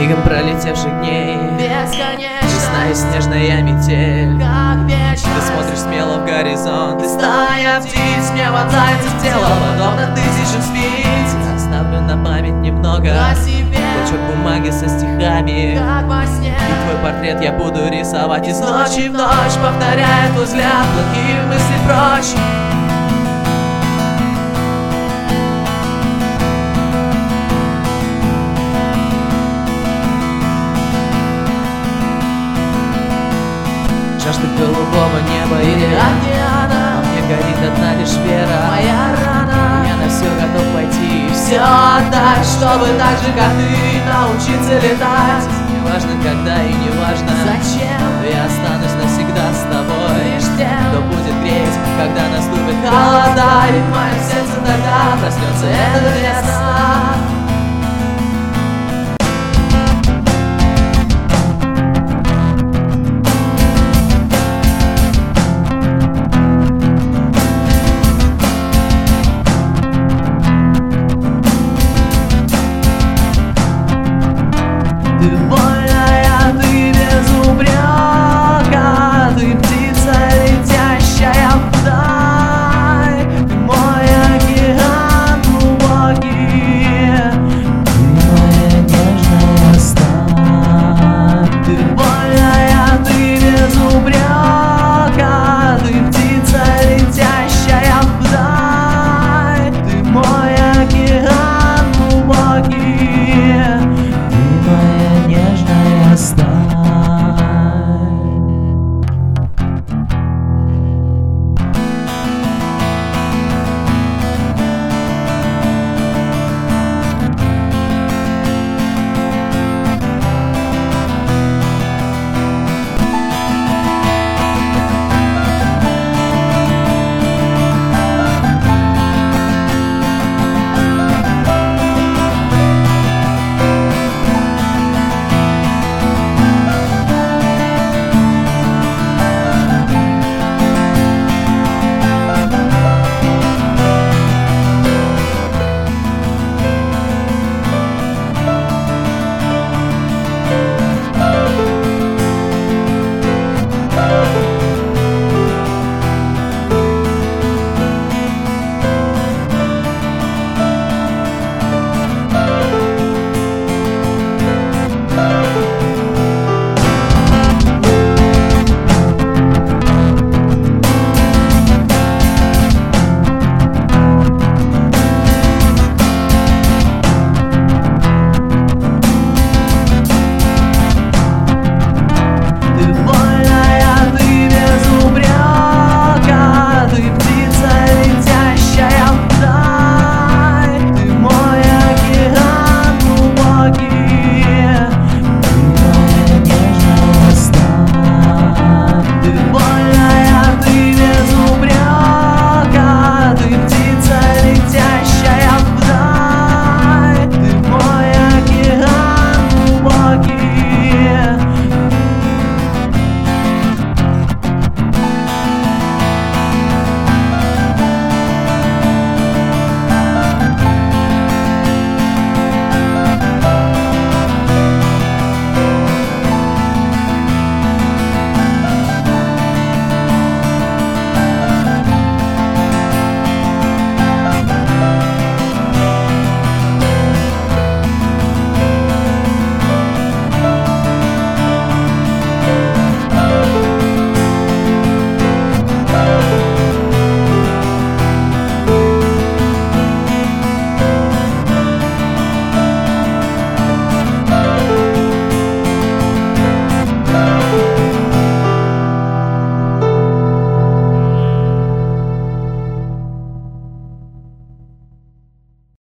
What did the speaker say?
мигом пролетевших дней, весна и снежная метель. Ты смотришь смело в горизонт, и стая птиц мне вонзается в тело, подобно тысячам спиц. Оставлю на память немного клочок бумаги со стихами, и твой портрет я буду рисовать из ночи в ночь, повторяя твой взгляд, плохие мысли прочь. Жажда голубого неба или океана, мне горит одна лишь вера, моя рана. Я на все готов пойти и все отдать, чтобы так же, как ты, научиться летать. Не важно когда и не важно зачем, я останусь навсегда с тобой, лишь тем, кто будет греть, когда наступит холода. И в моем сердце тогда проснется эта весна. Ты мой